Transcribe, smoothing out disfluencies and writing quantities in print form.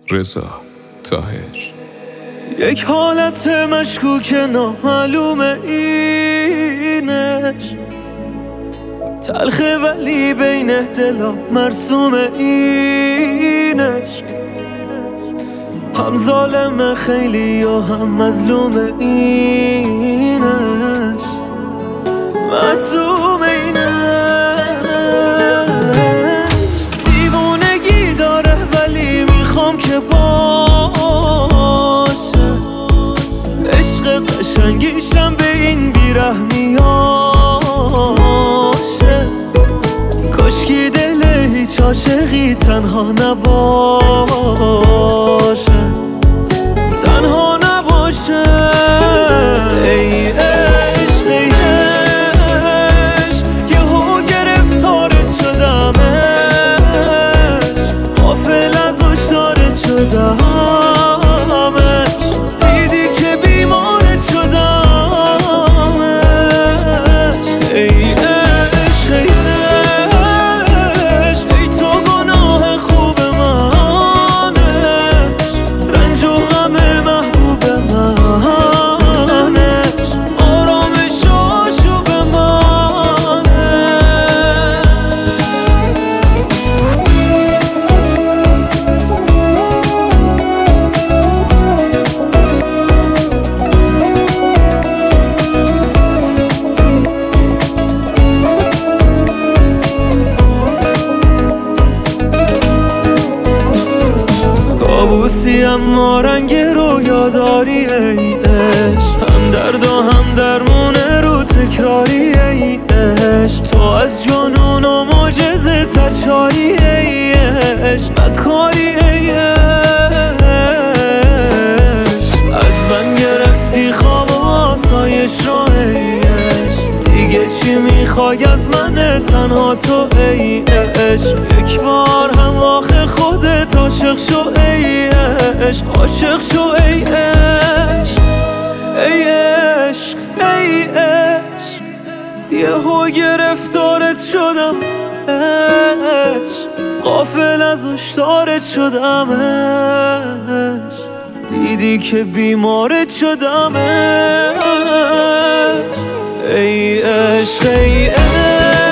رضا طاهر. یک حالت مشکوک نامعلوم اینش، تلخه ولی بین دلا مرسوم اینش، هم ظالم خیلی یا هم مظلوم اینش، معصوم اینش. دیوونگی داره ولی میخوام که باشه، عشق قشنگیشم به این بیرحمیاشه. کاشکی دل هیچ عاشقی تنها نباشه، تنها نباشه. ای عشق ای عشق، یهو گرفتارت شدمش، غافل از هشدارت شدمش، دیدی که بیمارت شدمش. ای عشق ای عشق، ای تو گناه خوب منش، رنج و غم محبوب منش، آرامش آشوب منش. کابوسی اما رنگ رویا داری ای عشق، هم درد و هم درمونه رو تکراری ای عشق. تو از جنون و معجزه سرشاری ای عشق، مکاری ای عشق. از من گرفتی خواب و آسایش را ای عشق، دیگه چی میخوای از من تنها تو ای عشق. یک بار هم آخه خودت عاشق شو ای عشق، عاشق شو ای عشق. ای عشق ای عشق، یهو گرفتارت شدم عشق، غافل از هشدارت شدمش، دیدی که بیمارت شدمش. ای عشق ای عشق.